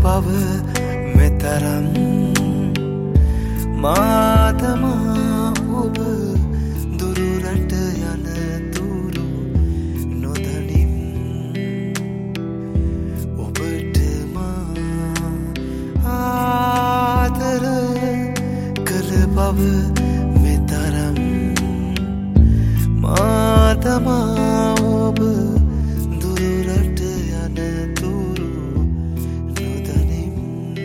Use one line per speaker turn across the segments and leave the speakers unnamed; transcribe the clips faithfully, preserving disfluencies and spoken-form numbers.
බව මෙතරම් මාතමා ඔබ දුරට යන තුරු නොදනිම් ඔබට මා ආදර කළ බව මෙතරම් මාතමා ඔබ දුරට යන තුරු නොදනිම්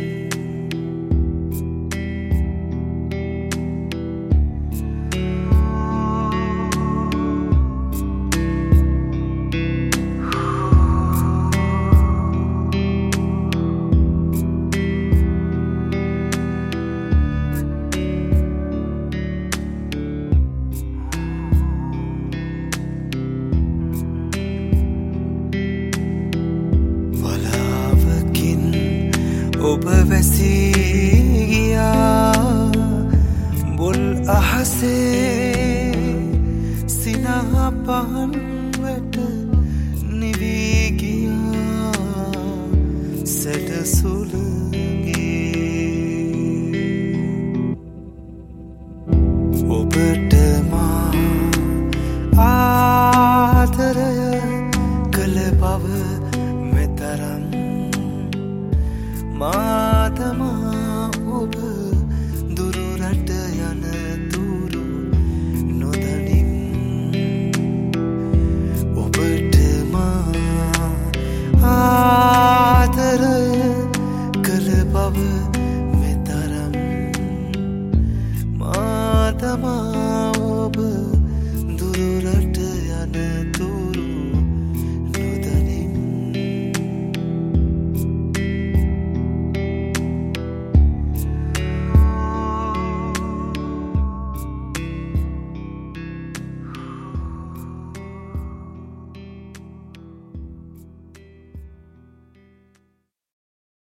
ඔබ වැසී ගියා බුල් අහසේ සිනහ පහන් වැට නිවී ගියා සැඩසුළගේ ඔබට මා ආදරය කළ බව මෙතරම් මාතමා ඔබ දුරට යන තුරු නොදනිම් ඔබට මා ආදරය කළ බව මෙතරම් මාතමා